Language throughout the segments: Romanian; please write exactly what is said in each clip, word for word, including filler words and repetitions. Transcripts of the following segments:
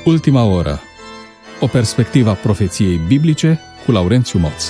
Ultima oră. O perspectivă a profeției biblice cu Laurențiu Moț.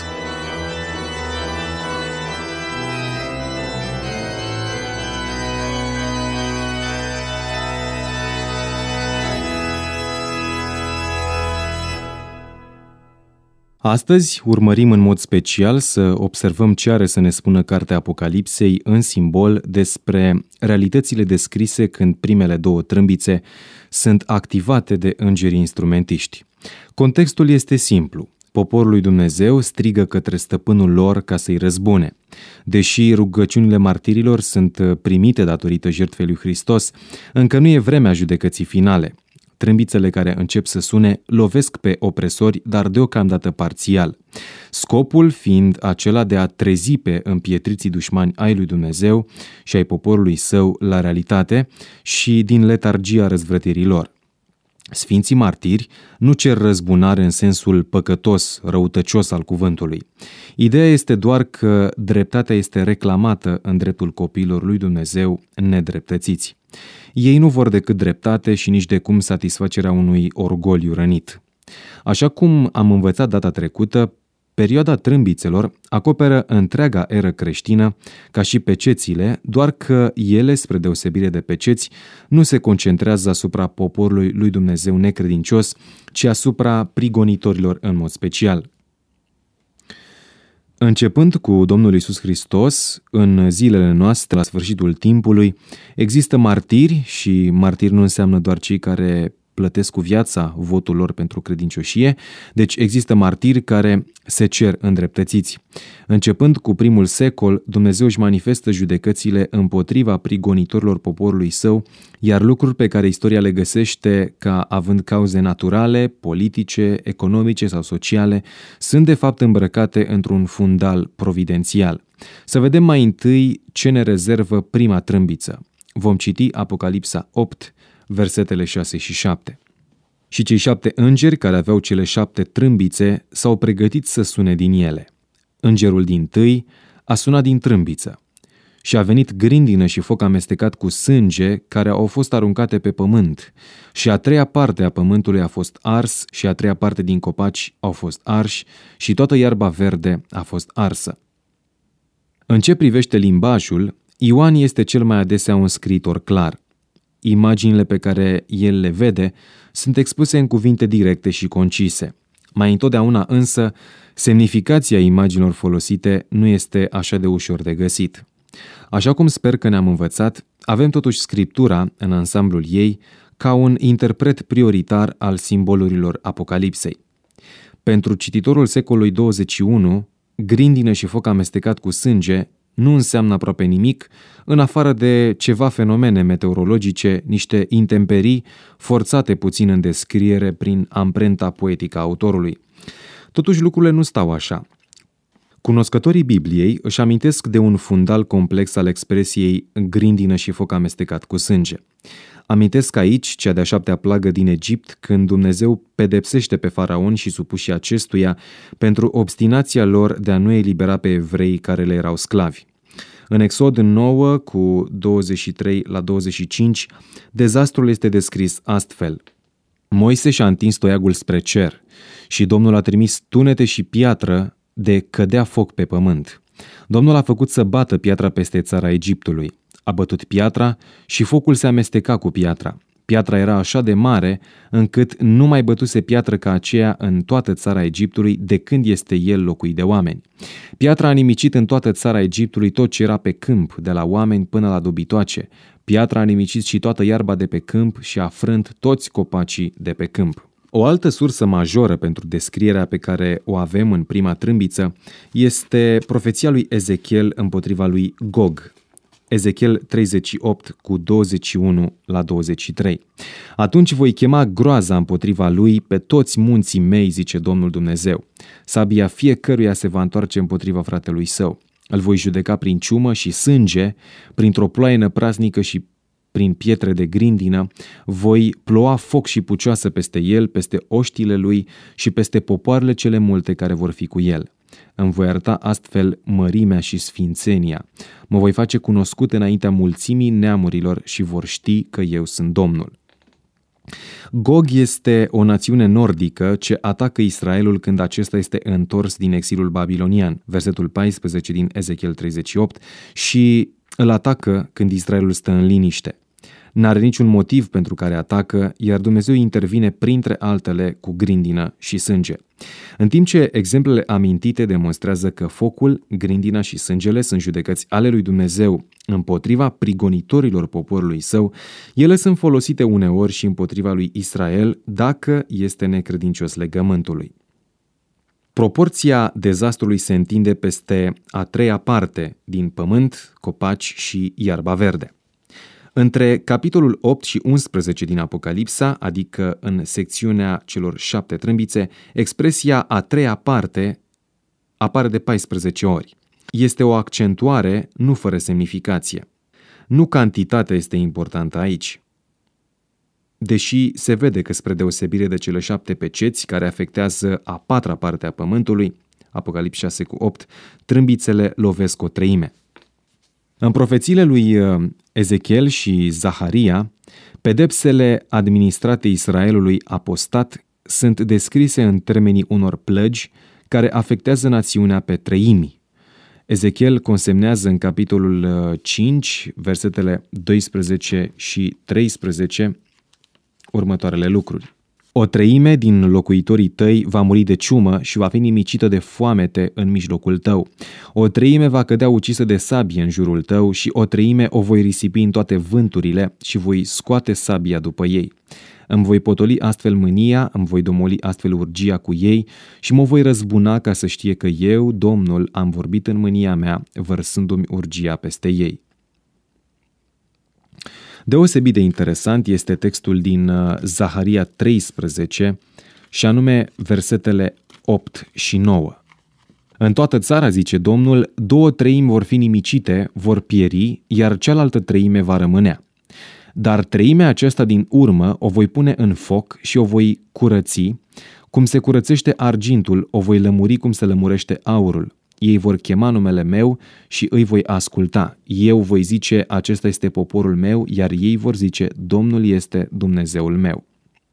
Astăzi urmărim în mod special să observăm ce are să ne spună Cartea Apocalipsei în simbol despre realitățile descrise când primele două trâmbițe sunt activate de îngerii instrumentiști. Contextul este simplu. Poporul lui Dumnezeu strigă către stăpânul lor ca să-i răzbune. Deși rugăciunile martirilor sunt primite datorită jertfei lui Hristos, încă nu e vremea judecății finale. Trâmbițele care încep să sune lovesc pe opresori, dar deocamdată parțial. Scopul fiind acela de a trezi pe împietriții dușmani ai lui Dumnezeu și ai poporului său la realitate și din letargia răzvrătirii lor. Sfinții martiri nu cer răzbunare în sensul păcătos, răutăcios al cuvântului. Ideea este doar că dreptatea este reclamată în dreptul copiilor lui Dumnezeu nedreptățiți. Ei nu vor decât dreptate și nici de cum satisfacerea unui orgoliu rănit. Așa cum am învățat data trecută, perioada trâmbițelor acoperă întreaga eră creștină, ca și pecețile, doar că ele, spre deosebire de peceți, nu se concentrează asupra poporului lui Dumnezeu necredincios, ci asupra prigonitorilor în mod special. Începând cu Domnul Iisus Hristos, în zilele noastre, la sfârșitul timpului, există martiri și martiri nu înseamnă doar cei care plătesc cu viața votul lor pentru credincioșie, deci există martiri care se cer îndreptățiți. Începând cu primul secol, Dumnezeu își manifestă judecățile împotriva prigonitorilor poporului său, iar lucruri pe care istoria le găsește ca având cauze naturale, politice, economice sau sociale, sunt de fapt îmbrăcate într-un fundal providențial. Să vedem mai întâi ce ne rezervă prima trâmbiță. Vom citi Apocalipsa opt, versetele șase și șapte. Și cei șapte îngeri care aveau cele șapte trâmbițe s-au pregătit să sune din ele. Îngerul dintâi a sunat din trâmbiță și a venit grindină și foc amestecat cu sânge care au fost aruncate pe pământ și a treia parte a pământului a fost ars și a treia parte din copaci au fost arși și toată iarba verde a fost arsă. În ce privește limbajul, Ioan este cel mai adesea un scriitor clar. Imaginile pe care el le vede sunt expuse în cuvinte directe și concise. Mai întotdeauna însă, semnificația imaginilor folosite nu este așa de ușor de găsit. Așa cum sper că ne-am învățat, avem totuși Scriptura, în ansamblul ei, ca un interpret prioritar al simbolurilor Apocalipsei. Pentru cititorul secolului douăzeci și unu, grindină și foc amestecat cu sânge nu înseamnă aproape nimic, în afară de ceva fenomene meteorologice, niște intemperii forțate puțin în descriere prin amprenta poetică a autorului. Totuși lucrurile nu stau așa. Cunoscătorii Bibliei își amintesc de un fundal complex al expresiei grindină și foc amestecat cu sânge. Amintesc aici cea de-a șaptea plagă din Egipt, când Dumnezeu pedepsește pe faraon și supușii acestuia pentru obstinația lor de a nu elibera pe evrei care le erau sclavi. În Exod nouă, cu douăzeci și trei la douăzeci și cinci, dezastrul este descris astfel. Moise și-a întins toiagul spre cer și Domnul a trimis tunete și piatră de cădea foc pe pământ. Domnul a făcut să bată piatra peste țara Egiptului. A bătut piatra și focul se amesteca cu piatra. Piatra era așa de mare încât nu mai bătuse piatră ca aceea în toată țara Egiptului de când este el locuit de oameni. Piatra a nimicit în toată țara Egiptului tot ce era pe câmp, de la oameni până la dobitoace. Piatra a nimicit și toată iarba de pe câmp și a frânt toți copacii de pe câmp. O altă sursă majoră pentru descrierea pe care o avem în prima trâmbiță este profeția lui Ezechiel împotriva lui Gog. Ezechiel treizeci și opt cu douăzeci și unu la douăzeci și trei. Atunci voi chema groaza împotriva lui pe toți munții mei, zice Domnul Dumnezeu. Sabia fiecăruia se va întoarce împotriva fratelui său. Îl voi judeca prin ciumă și sânge, printr-o ploaie năprasnică și prin pietre de grindină, voi ploua foc și pucioasă peste el, peste oștile lui și peste popoarele cele multe care vor fi cu el. Îmi voi arăta astfel mărimea și sfințenia. Mă voi face cunoscut înaintea mulțimii neamurilor și vor ști că eu sunt Domnul. Gog este o națiune nordică ce atacă Israelul când acesta este întors din exilul babilonian, versetul paisprezece din Ezechiel treizeci și opt, și îl atacă când Israelul stă în liniște. N-are niciun motiv pentru care atacă, iar Dumnezeu intervine printre altele cu grindină și sânge. În timp ce exemplele amintite demonstrează că focul, grindina și sângele sunt judecăți ale lui Dumnezeu împotriva prigonitorilor poporului său, ele sunt folosite uneori și împotriva lui Israel dacă este necredincios legământului. Proporția dezastrului se întinde peste a treia parte din pământ, copaci și iarba verde. Între capitolul opt și unsprezece din Apocalipsa, adică în secțiunea celor șapte trâmbițe, expresia a treia parte apare de paisprezece ori. Este o accentuare nu fără semnificație. Nu cantitatea este importantă aici, deși se vede că, spre deosebire de cele șapte peceți care afectează a patra parte a pământului, Apocalips șase cu opt, trâmbițele lovesc o treime. În profețiile lui Ezechiel și Zaharia, pedepsele administrate Israelului apostat sunt descrise în termenii unor plăgi care afectează națiunea pe treimi. Ezechiel consemnează în capitolul cinci, versetele doisprezece și treisprezece, următoarele lucruri. O treime din locuitorii tăi va muri de ciumă și va fi nimicită de foamete în mijlocul tău. O treime va cădea ucisă de sabie în jurul tău și o treime o voi risipi în toate vânturile și voi scoate sabia după ei. Îmi voi potoli astfel mânia, îmi voi domoli astfel urgia cu ei și mă voi răzbuna ca să știe că eu, Domnul, am vorbit în mânia mea, vărsându-mi urgia peste ei. Deosebit de interesant este textul din Zaharia treisprezece, și anume versetele opt și nouă. În toată țara, zice Domnul, două treimi vor fi nimicite, vor pieri, iar cealaltă treime va rămânea. Dar treimea aceasta din urmă o voi pune în foc și o voi curăți, cum se curățește argintul, o voi lămuri cum se lămurește aurul. Ei vor chema numele meu și îi voi asculta. Eu voi zice, acesta este poporul meu, iar ei vor zice, Domnul este Dumnezeul meu.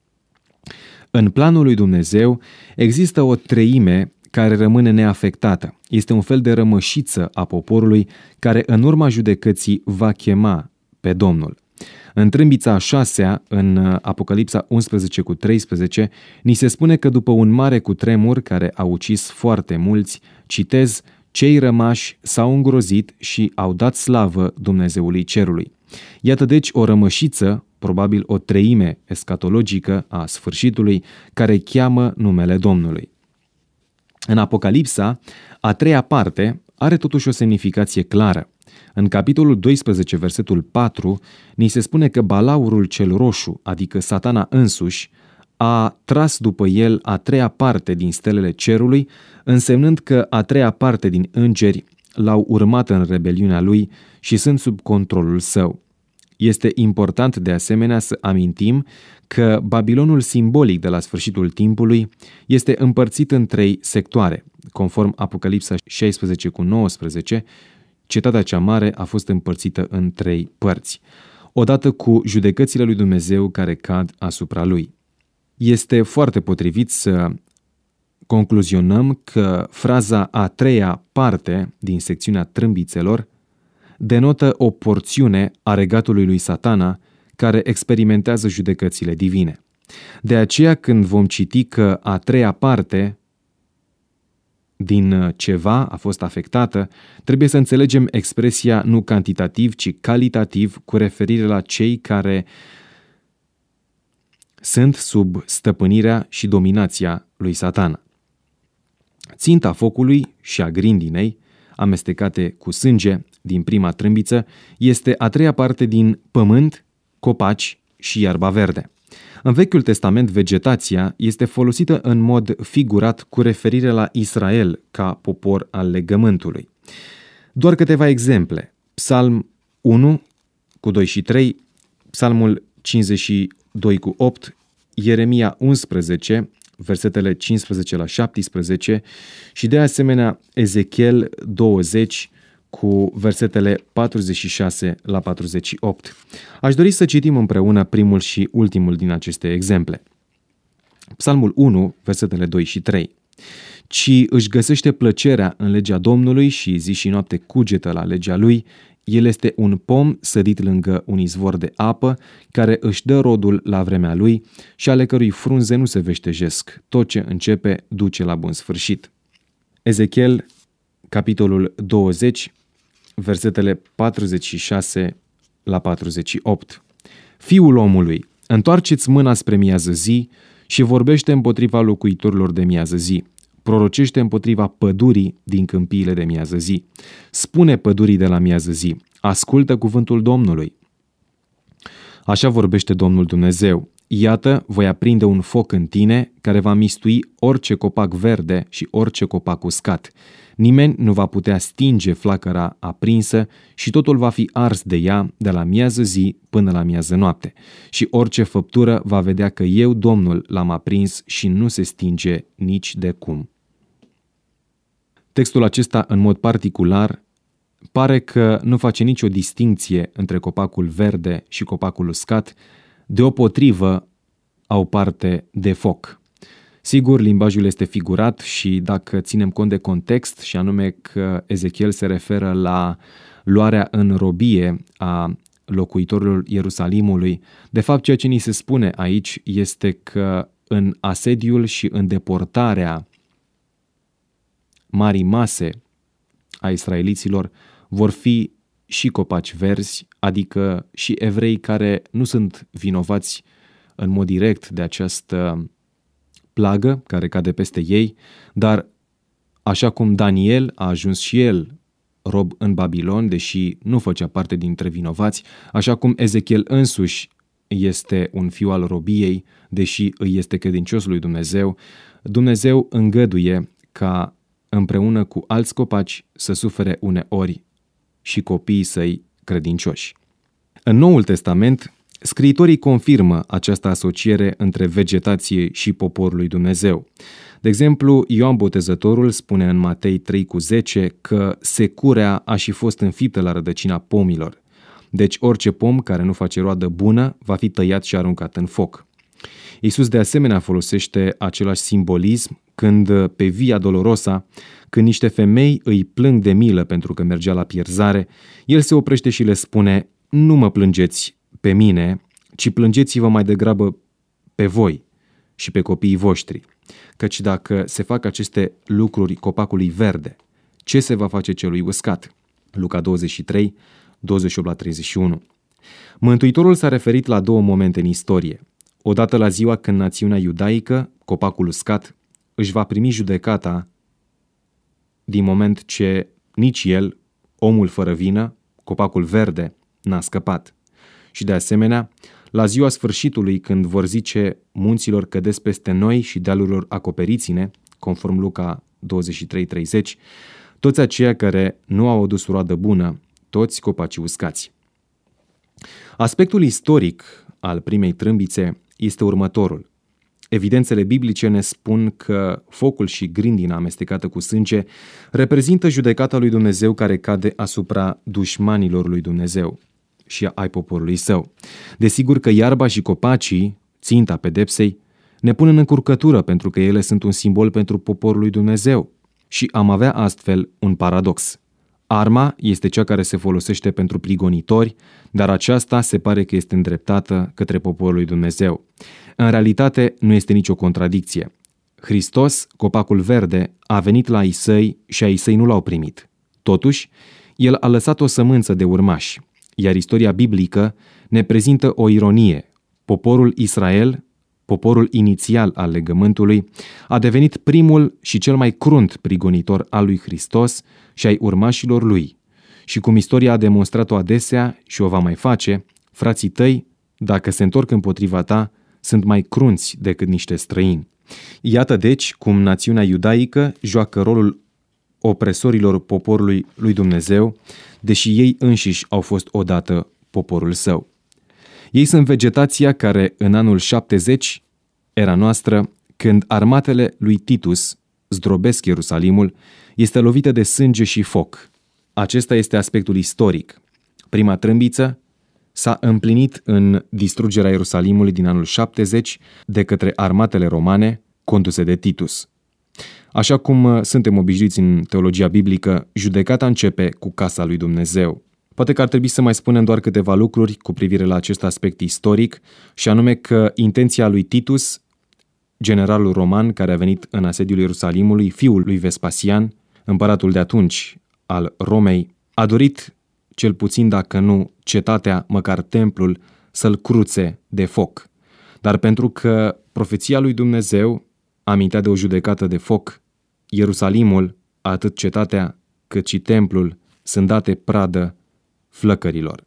În planul lui Dumnezeu există o treime care rămâne neafectată. Este un fel de rămășiță a poporului care în urma judecății va chema pe Domnul. În trâmbița a șasea, în Apocalipsa unsprezece cu treisprezece, ni se spune că după un mare cutremur care a ucis foarte mulți, citez, cei rămași s-au îngrozit și au dat slavă Dumnezeului cerului. Iată deci o rămășiță, probabil o treime escatologică a sfârșitului, care cheamă numele Domnului. În Apocalipsa, a treia parte are totuși o semnificație clară. În capitolul doisprezece, versetul patru, ni se spune că balaurul cel roșu, adică Satana însuși, a tras după el a treia parte din stelele cerului, însemnând că a treia parte din îngeri l-au urmat în rebeliunea lui și sunt sub controlul său. Este important de asemenea să amintim că Babilonul simbolic de la sfârșitul timpului este împărțit în trei sectoare. Conform Apocalipsa șaisprezece cu nouăsprezece, cetatea cea mare a fost împărțită în trei părți, odată cu judecățile lui Dumnezeu care cad asupra lui. Este foarte potrivit să concluzionăm că fraza a treia parte din secțiunea trâmbițelor denotă o porțiune a regatului lui Satana care experimentează judecățile divine. De aceea, când vom citi că a treia parte din ceva a fost afectată, trebuie să înțelegem expresia nu cantitativ, ci calitativ, cu referire la cei care sunt sub stăpânirea și dominația lui Satana. Ținta focului și a grindinei, amestecate cu sânge din prima trâmbiță, este a treia parte din pământ, copaci și iarba verde. În Vechiul Testament, vegetația este folosită în mod figurat cu referire la Israel ca popor al legământului. Doar câteva exemple. Psalm unu cu doi și trei, Psalmul cincizeci și doi cu opt, Ieremia unsprezece, versetele cincisprezece la șaptesprezece și de asemenea Ezechiel douăzeci cu versetele patruzeci și șase la patruzeci și opt. Aș dori să citim împreună primul și ultimul din aceste exemple. Psalmul unu, versetele doi și trei. Ci își găsește plăcerea în legea Domnului și zi și noapte cugetă la legea lui. El este un pom sădit lângă un izvor de apă, care își dă rodul la vremea lui și ale cărui frunze nu se veștejesc. Tot ce începe duce la bun sfârșit. Ezechiel, capitolul douăzeci, versetele patruzeci și șase la patruzeci și opt. Fiul omului, întoarceți mâna spre miază zi și vorbește împotriva locuitorilor de miază zi. Prorocește împotriva pădurii din câmpiile de miază zi. Spune pădurii de la miază zi, ascultă cuvântul Domnului. Așa vorbește Domnul Dumnezeu. Iată, voi aprinde un foc în tine care va mistui orice copac verde și orice copac uscat. Nimeni nu va putea stinge flacăra aprinsă și totul va fi ars de ea de la miază zi până la miază noapte. Și orice făptură va vedea că eu, Domnul, l-am aprins și nu se stinge nici de cum. Textul acesta, în mod particular, pare că nu face nicio distincție între copacul verde și copacul uscat, deopotrivă au parte de foc. Sigur, limbajul este figurat și dacă ținem cont de context, și anume că Ezechiel se referă la luarea în robie a locuitorilor Ierusalimului, de fapt ceea ce ni se spune aici este că în asediul și în deportarea marii mase a israeliților vor fi și copaci verzi, adică și evrei care nu sunt vinovați în mod direct de această plagă care cade peste ei, dar așa cum Daniel a ajuns și el rob în Babilon, deși nu făcea parte dintre vinovați, așa cum Ezechiel însuși este un fiu al robiei, deși îi este credincios lui Dumnezeu, Dumnezeu îngăduie ca împreună cu alți copaci să sufere uneori și copiii săi credincioși. În Noul Testament, scriitorii confirmă această asociere între vegetație și poporul lui Dumnezeu. De exemplu, Ioan Botezătorul spune în Matei trei cu zece că securea a și fost înfiptă la rădăcina pomilor. Deci orice pom care nu face roadă bună va fi tăiat și aruncat în foc. Iisus de asemenea folosește același simbolism când pe Via Dolorosa, când niște femei îi plâng de milă pentru că mergea la pierzare, el se oprește și le spune: nu mă plângeți pe mine, ci plângeți-vă mai degrabă pe voi și pe copiii voștri. Căci dacă se fac aceste lucruri copacului verde, ce se va face celui uscat? Luca douăzeci și trei, douăzeci și opt la treizeci și unu. Mântuitorul s-a referit la două momente în istorie. Odată la ziua când națiunea iudaică, copacul uscat, își va primi judecata din moment ce nici el, omul fără vină, copacul verde, n-a scăpat. Și de asemenea, la ziua sfârșitului, când vor zice munților cădeți peste noi și dealurilor acoperiți-ne, conform Luca douăzeci și trei treizeci, toți aceia care nu au adus roadă bună, toți copacii uscați. Aspectul istoric al primei trâmbițe este următorul. Evidențele biblice ne spun că focul și grindina amestecată cu sânge reprezintă judecata lui Dumnezeu care cade asupra dușmanilor lui Dumnezeu și ai poporului său. Desigur că iarba și copacii, ținta pedepsei, ne pun în încurcătură pentru că ele sunt un simbol pentru poporul lui Dumnezeu și am avea astfel un paradox. Arma este cea care se folosește pentru prigonitori, dar aceasta se pare că este îndreptată către poporul lui Dumnezeu. În realitate nu este nicio contradicție. Hristos, copacul verde, a venit la ai săi și ai săi nu l-au primit. Totuși, el a lăsat o sămânță de urmași, iar istoria biblică ne prezintă o ironie. Poporul Israel, poporul inițial al legământului, a devenit primul și cel mai crunt prigonitor al lui Hristos și ai urmașilor lui. Și cum istoria a demonstrat-o adesea și o va mai face, frații tăi, dacă se întorc împotriva ta, sunt mai crunți decât niște străini. Iată deci cum națiunea iudaică joacă rolul opresorilor poporului lui Dumnezeu, deși ei înșiși au fost odată poporul său. Ei sunt vegetația care în anul șaptezeci, era noastră, când armatele lui Titus zdrobesc Ierusalimul, este lovită de sânge și foc. Acesta este aspectul istoric. Prima trâmbiță s-a împlinit în distrugerea Ierusalimului din anul șaptezeci de către armatele romane conduse de Titus. Așa cum suntem obișnuiți în teologia biblică, judecata începe cu casa lui Dumnezeu. Poate că ar trebui să mai spunem doar câteva lucruri cu privire la acest aspect istoric, și anume că intenția lui Titus, generalul roman care a venit în asediul Ierusalimului, fiul lui Vespasian, împăratul de atunci al Romei, a dorit, cel puțin dacă nu cetatea, măcar templul, să-l cruțe de foc. Dar pentru că profeția lui Dumnezeu amintea de o judecată de foc, Ierusalimul, atât cetatea cât și templul, sunt date pradă flăcărilor.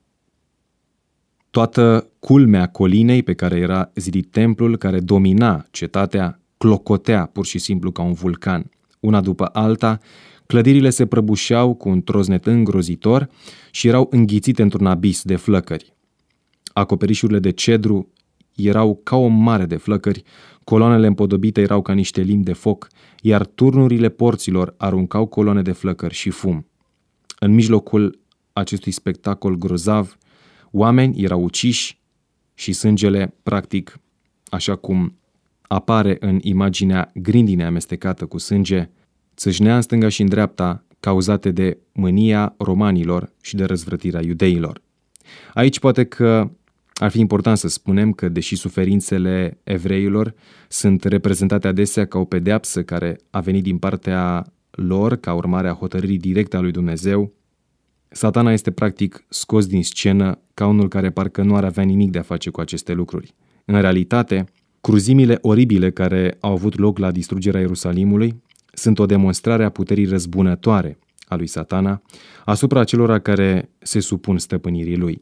Toată culmea colinei pe care era zidit templul, care domina cetatea, clocotea pur și simplu ca un vulcan. Una după alta, clădirile se prăbușeau cu un troznet îngrozitor și erau înghițite într-un abis de flăcări. Acoperișurile de cedru erau ca o mare de flăcări, coloanele împodobite erau ca niște limbi de foc, iar turnurile porților aruncau coloane de flăcări și fum. În mijlocul acestui spectacol grozav, oameni erau uciși și sângele, practic, așa cum apare în imaginea grindine amestecată cu sânge, țâșnea în stânga și în dreapta, cauzate de mânia romanilor și de răzvrătirea iudeilor. Aici poate că ar fi important să spunem că, deși suferințele evreilor sunt reprezentate adesea ca o pedeapsă care a venit din partea lor ca urmare a hotărârii directe a lui Dumnezeu, Satana este practic scos din scenă ca unul care parcă nu ar avea nimic de a face cu aceste lucruri. În realitate, cruzimile oribile care au avut loc la distrugerea Ierusalimului sunt o demonstrare a puterii răzbunătoare a lui Satana asupra acelora care se supun stăpânirii lui.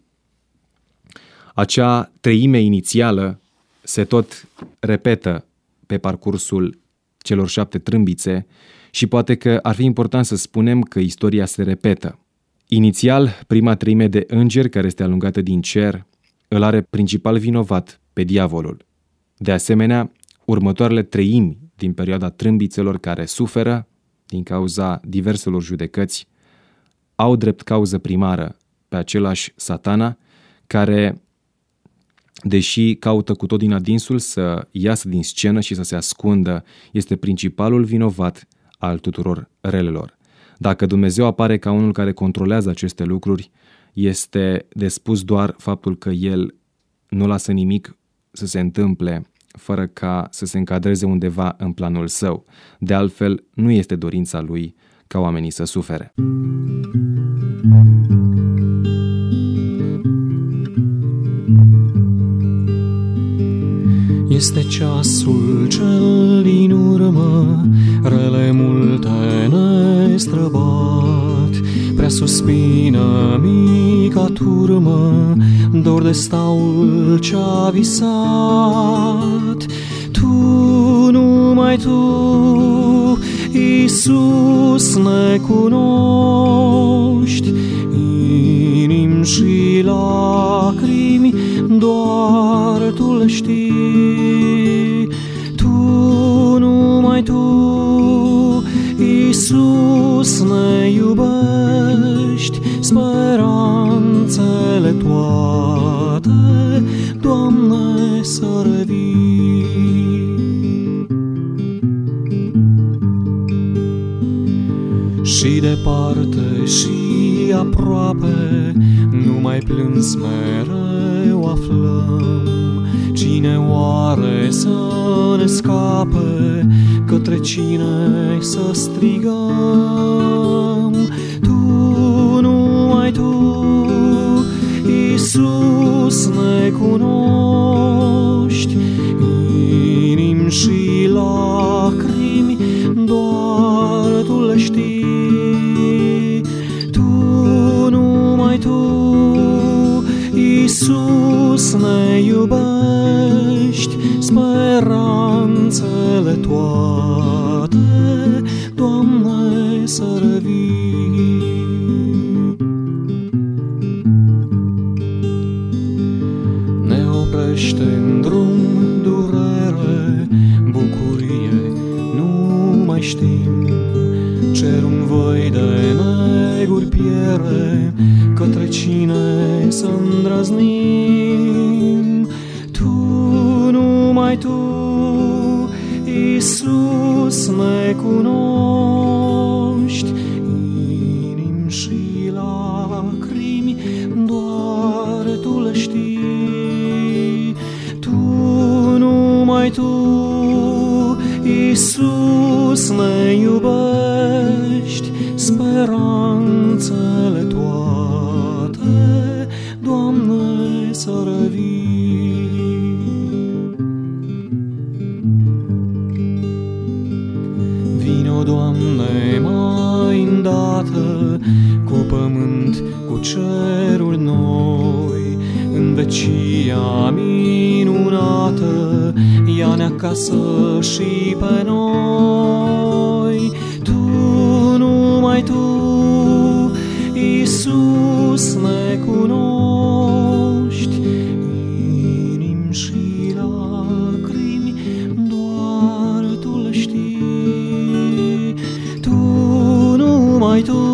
Acea treime inițială se tot repetă pe parcursul celor șapte trâmbițe și poate că ar fi important să spunem că istoria se repetă. Inițial, prima treime de îngeri care este alungată din cer îl are principal vinovat pe diavolul. De asemenea, următoarele treimi din perioada trâmbițelor care suferă din cauza diverselor judecăți au drept cauză primară pe același Satana, care, deși caută cu tot din adinsul să iasă din scenă și să se ascundă, este principalul vinovat al tuturor relelor. Dacă Dumnezeu apare ca unul care controlează aceste lucruri, este de spus doar faptul că El nu lasă nimic să se întâmple fără ca să se încadreze undeva în planul Său. De altfel, nu este dorința Lui ca oamenii să sufere. Este ceasul cel din urmă, rele multe ne străbat, prea suspină mica turmă, dor de staul ce-a visat. Tu, numai Tu, Iisus, ne cunoști, inimi și lacrimi, doar Tu le știi. Tu, numai Tu, Iisus, ne iubești, speranțele toate, Doamne, să revii. Și departe și aproape, numai plâns mereu aflăm. Cine oare să ne scape, către cine să strigăm? Tu, numai Tu, Iisus, ne cunoști, inimi și lacrimi, doar Tu le știi. Tu, numai Tu, Iisus, ne iubești, speranțele toate, Doamne, să revii. Ne oprește în drum durere, bucurie nu mai știm, cerul în văi de neguri pierde, să îndrăznim. Tu, numai Tu, Iisus, ne cunoști, inimi și lacrimi, doar Tu le știi. Tu, numai Tu, Iisus, ne iubești, speranțele toate, Doamne, să revii. Vino, Doamne, mai îndată, cu pământ, cu ceruri noi, în vecia minunată, ia-ne acasă și pe noi. Tu, numai Tu, Iisus, ne cunoști, inimi și lacrimi, doar Tu le știi. Tu, numai Tu,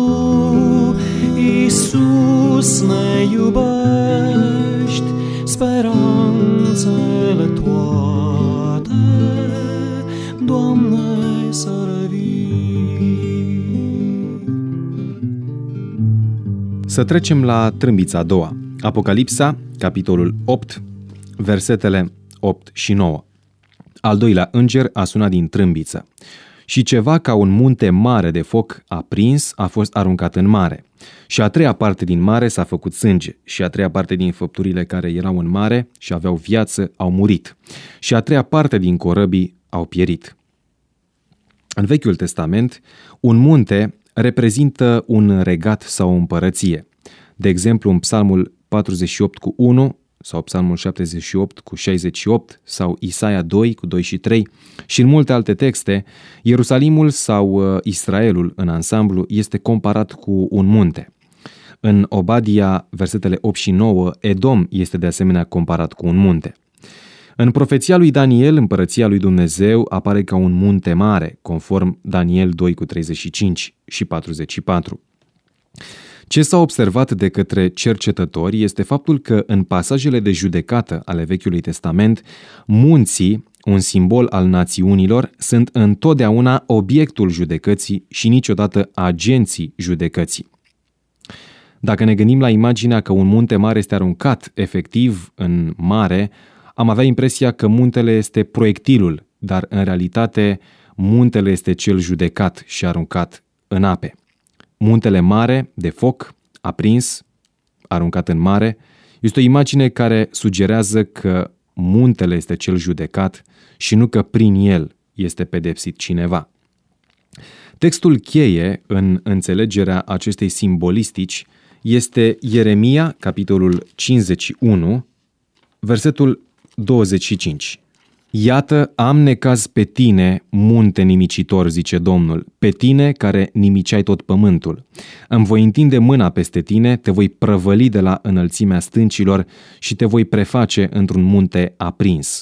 Iisus, ne iubești, speranțele toate, Doamne, să revii. Să trecem la trâmbița a doua. Apocalipsa, capitolul opt, versetele opt și nouă. Al doilea înger a sunat din trâmbiță. Și ceva ca un munte mare de foc aprins a fost aruncat în mare. Și a treia parte din mare s-a făcut sânge, și a treia parte din făpturile care erau în mare și aveau viață au murit, și a treia parte din corăbii au pierit. În Vechiul Testament, un munte reprezintă un regat sau o împărăție. De exemplu, în Psalmul patruzeci și opt cu unu sau Psalmul șaptezeci și opt cu șaizeci și opt sau Isaia doi cu doi și trei și în multe alte texte, Ierusalimul sau Israelul în ansamblu este comparat cu un munte. În Obadia, versetele opt și nouă, Edom este de asemenea comparat cu un munte. În profeția lui Daniel, împărăția lui Dumnezeu apare ca un munte mare, conform Daniel doi cu treizeci și cinci și patruzeci și patru. Ce s-a observat de către cercetători este faptul că în pasajele de judecată ale Vechiului Testament, munții, un simbol al națiunilor, sunt întotdeauna obiectul judecății și niciodată agenții judecății. Dacă ne gândim la imaginea că un munte mare este aruncat efectiv în mare, am avea impresia că muntele este proiectilul, dar în realitate muntele este cel judecat și aruncat în ape. Muntele mare, de foc, aprins, aruncat în mare, este o imagine care sugerează că muntele este cel judecat și nu că prin el este pedepsit cineva. Textul cheie în înțelegerea acestei simbolistici este Ieremia, capitolul cincizeci și unu, versetul douăzeci și cinci. Iată, am necaz pe tine, munte nimicitor, zice Domnul, pe tine care nimiceai tot pământul. Îmi voi întinde mâna peste tine, te voi prăvăli de la înălțimea stâncilor și te voi preface într-un munte aprins.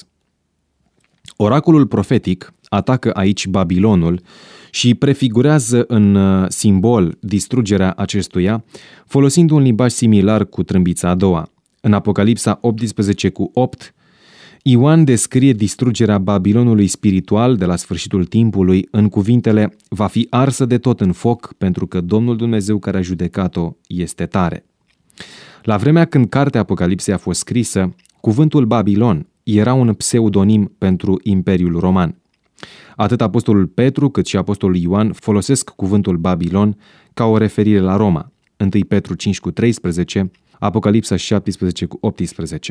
Oracolul profetic atacă aici Babilonul și prefigurează în simbol distrugerea acestuia, folosind un limbaj similar cu trâmbița a doua. În Apocalipsa optsprezece cu opt, Ioan descrie distrugerea Babilonului spiritual de la sfârșitul timpului în cuvintele: va fi arsă de tot în foc, pentru că Domnul Dumnezeu care a judecat-o este tare. La vremea când cartea Apocalipsei a fost scrisă, cuvântul Babilon era un pseudonim pentru Imperiul Roman. Atât apostolul Petru cât și apostolul Ioan folosesc cuvântul Babilon ca o referire la Roma. întâi Petru cinci cu treisprezece, Apocalipsa șaptesprezece cu optsprezece.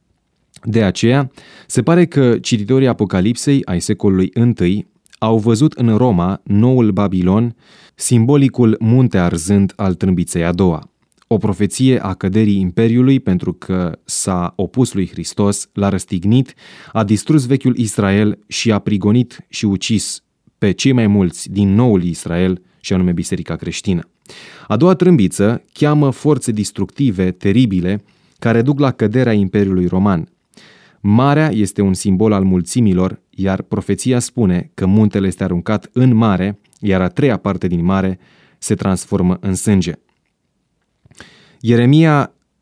De aceea, se pare că cititorii Apocalipsei ai secolului întâi au văzut în Roma noul Babilon, simbolicul munte arzând al trâmbiței a doua. O profeție a căderii Imperiului pentru că s-a opus lui Hristos, l-a răstignit, a distrus vechiul Israel și a prigonit și ucis pe cei mai mulți din noul Israel, și anume Biserica creștină. A doua trâmbiță cheamă forțe destructive, teribile, care duc la căderea Imperiului Roman. Marea este un simbol al mulțimilor, iar profeția spune că muntele este aruncat în mare, iar a treia parte din mare se transformă în sânge. Ieremia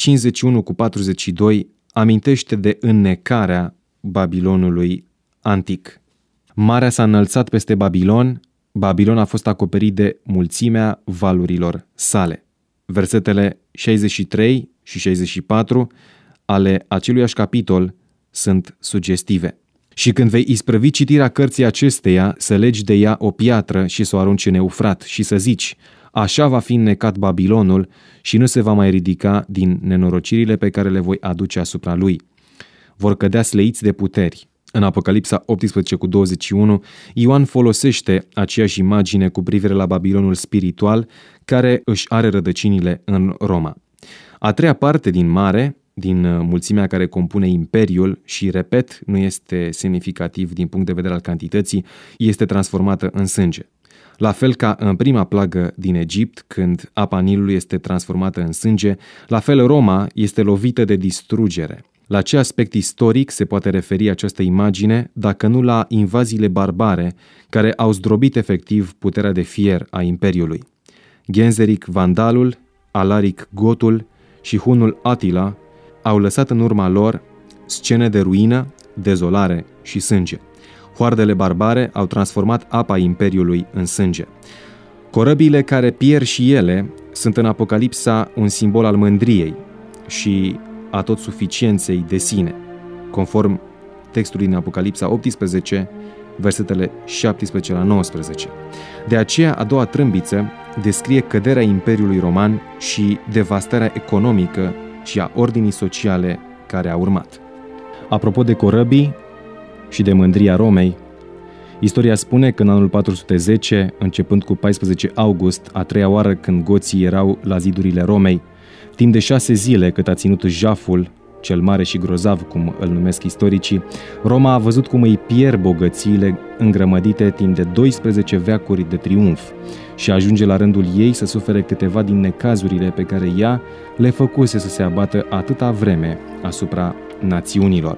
cincizeci și unu cu patruzeci și doi amintește de înnecarea Babilonului antic. Marea s-a înălțat peste Babilon, Babilon a fost acoperit de mulțimea valurilor sale. Versetele șaizeci și trei și șaizeci și patru ale aceluiași capitol sunt sugestive. Și când vei isprăvi citirea cărții acesteia, să legi de ea o piatră și să o arunci în Eufrat și să zici: așa va fi înnecat Babilonul și nu se va mai ridica din nenorocirile pe care le voi aduce asupra lui. Vor cădea sleiți de puteri. În Apocalipsa optsprezece cu douăzeci și unu, Ioan folosește aceeași imagine cu privire la Babilonul spiritual care își are rădăcinile în Roma. A treia parte din mare, din mulțimea care compune imperiul și, repet, nu este semnificativ din punct de vedere al cantității, este transformată în sânge. La fel ca în prima plagă din Egipt, când apa Nilului este transformată în sânge, la fel Roma este lovită de distrugere. La ce aspect istoric se poate referi această imagine, dacă nu la invaziile barbare care au zdrobit efectiv puterea de fier a imperiului? Genzeric Vandalul, Alaric Gotul și Hunul Attila au lăsat în urma lor scene de ruină, dezolare și sânge. Hoardele barbare au transformat apa imperiului în sânge. Corăbiile care pierd și ele sunt în Apocalipsa un simbol al mândriei și a tot suficienței de sine, conform textului din Apocalipsa optsprezece, versetele șaptesprezece la nouăsprezece. De aceea, a doua trâmbiță descrie căderea Imperiului Roman și devastarea economică și a ordinii sociale care a urmat. Apropo de corăbii și de mândria Romei, istoria spune că în anul patru sute zece, începând cu paisprezece august, a treia oară când goții erau la zidurile Romei, timp de șase zile cât a ținut jaful, cel mare și grozav, cum îl numesc istoricii, Roma a văzut cum îi pierd bogățiile îngrămădite timp de doisprezece veacuri de triumf și ajunge la rândul ei să sufere câteva din necazurile pe care ea le făcuse să se abată atâta vreme asupra națiunilor.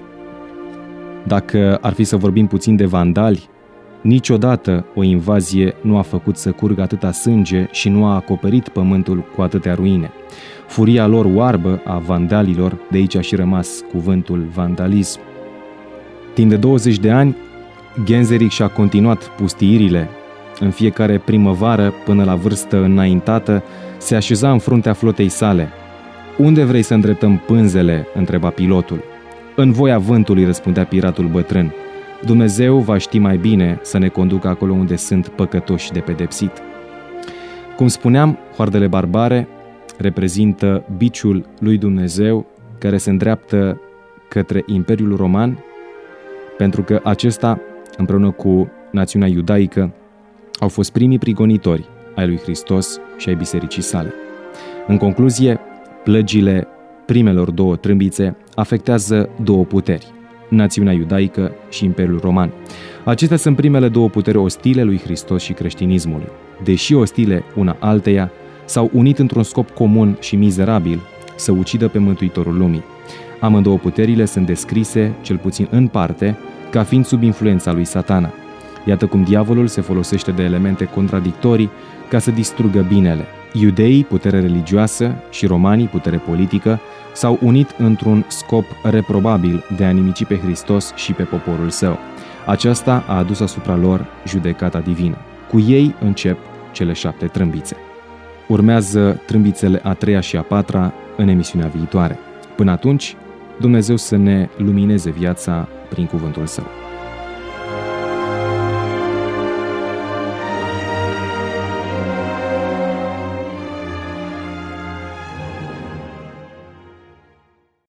Dacă ar fi să vorbim puțin de vandali, niciodată o invazie nu a făcut să curgă atâta sânge și nu a acoperit pământul cu atâtea ruine. Furia lor oarbă a vandalilor, de aici a și rămas cuvântul vandalism. Timp de douăzeci de ani, Genzeric și-a continuat pustiirile. În fiecare primăvară, până la vârstă înaintată, se așeza în fruntea flotei sale. Unde vrei să îndreptăm pânzele?" întreba pilotul. În voia vântului," răspundea piratul bătrân. Dumnezeu va ști mai bine să ne conducă acolo unde sunt păcătoși de pedepsit." Cum spuneam, hoardele barbare reprezintă biciul lui Dumnezeu care se îndreaptă către Imperiul Roman, pentru că acesta, împreună cu națiunea iudaică, au fost primii prigonitori ai lui Hristos și ai bisericii sale. În concluzie, plăgile primelor două trâmbițe afectează două puteri, națiunea iudaică și Imperiul Roman. Acestea sunt primele două puteri ostile lui Hristos și creștinismului. Deși ostile una alteia, s-au unit într-un scop comun și mizerabil, să ucidă pe Mântuitorul lumii. Amândouă puterile sunt descrise, cel puțin în parte, ca fiind sub influența lui Satana. Iată cum diavolul se folosește de elemente contradictorii ca să distrugă binele. Iudeii, putere religioasă, și romanii, putere politică, s-au unit într-un scop reprobabil de a nimici pe Hristos și pe poporul său. Aceasta a adus asupra lor judecata divină. Cu ei încep cele șapte trâmbițe. Urmează trâmbițele a treia și a patra în emisiunea viitoare. Până atunci, Dumnezeu să ne lumineze viața prin cuvântul Său.